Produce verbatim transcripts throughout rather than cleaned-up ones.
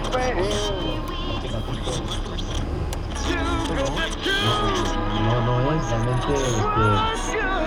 Este gatito, este no, no, no es realmente, este,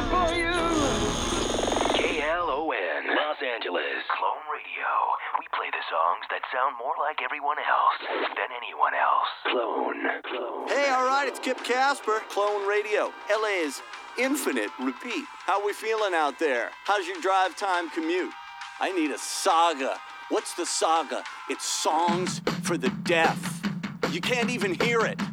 K L O N, Los Angeles. Clone Radio. We play the songs that sound more like everyone else than anyone else. Clone. Clone. Hey, all right, it's Kip Casper, Clone Radio, L A's infinite repeat. How we feeling out there? How's your drive time commute? I need a saga. What's the saga? It's songs for the deaf. You can't even hear it.